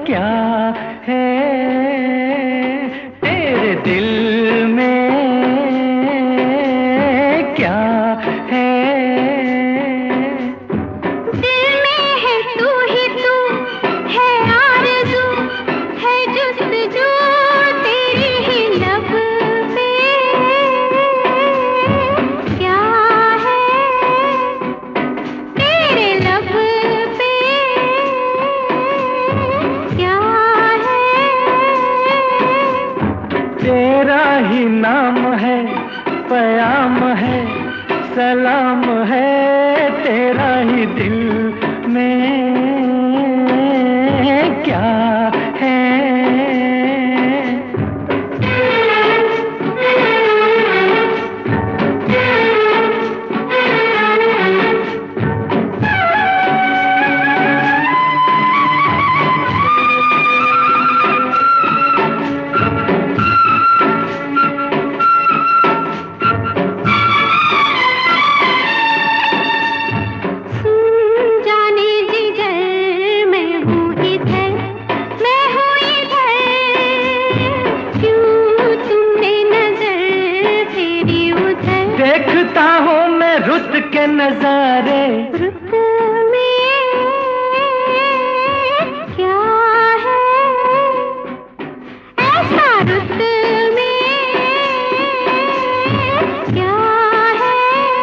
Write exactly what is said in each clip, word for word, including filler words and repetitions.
क्या है तेरे दिल में, क्या है दिल में है तू ही तू, है आरज़ू, है जुस्तजू तेरी ही लब पे, क्या है तेरे लब पे, क्या है तेरा ही नाम है, पयाम है, सलाम है तेरा ही दिल में, क्या है देखता हूँ मैं रुत के नजारे, रुत में क्या है ऐसा, रुत में क्या है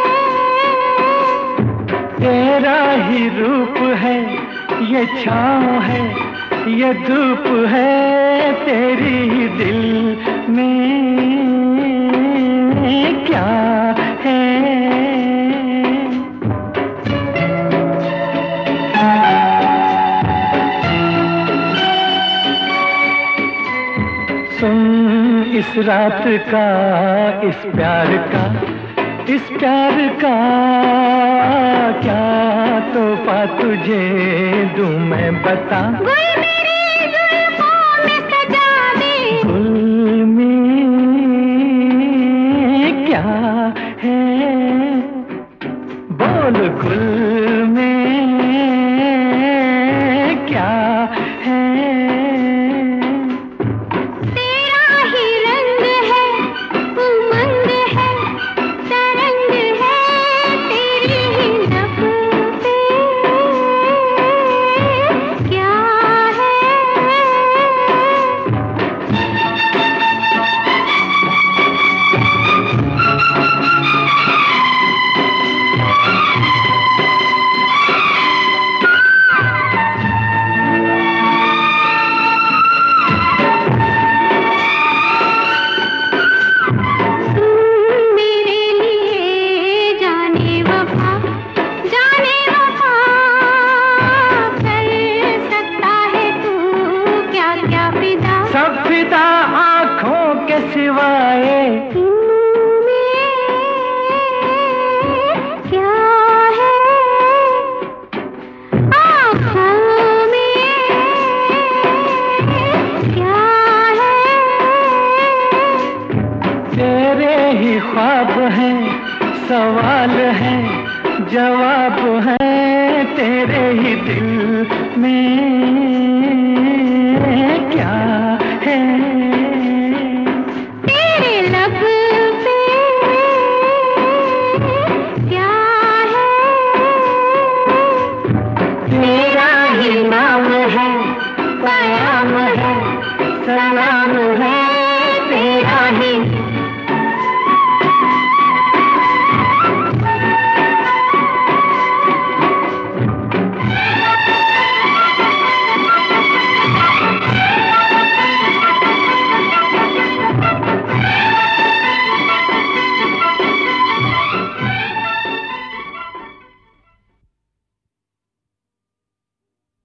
तेरा ही रूप है, ये छाँव है, ये धूप है तेरी ही दिल में, क्या है सुन इस रात का, इस प्यार का, इस प्यार का क्या तोहफा तुझे दूं मैं बता। गुल मेरी जुल्फों में सजा दे, गुल में क्या है बोल, गुल में क्या है तेरा ही रंग है, उमंग है, तरंग है तेरी ही लब पे, क्या है सिवाए इनमें क्या है, आँखों में क्या है तेरे ही ख्वाब हैं, सवाल है जवाब है तेरे ही दिल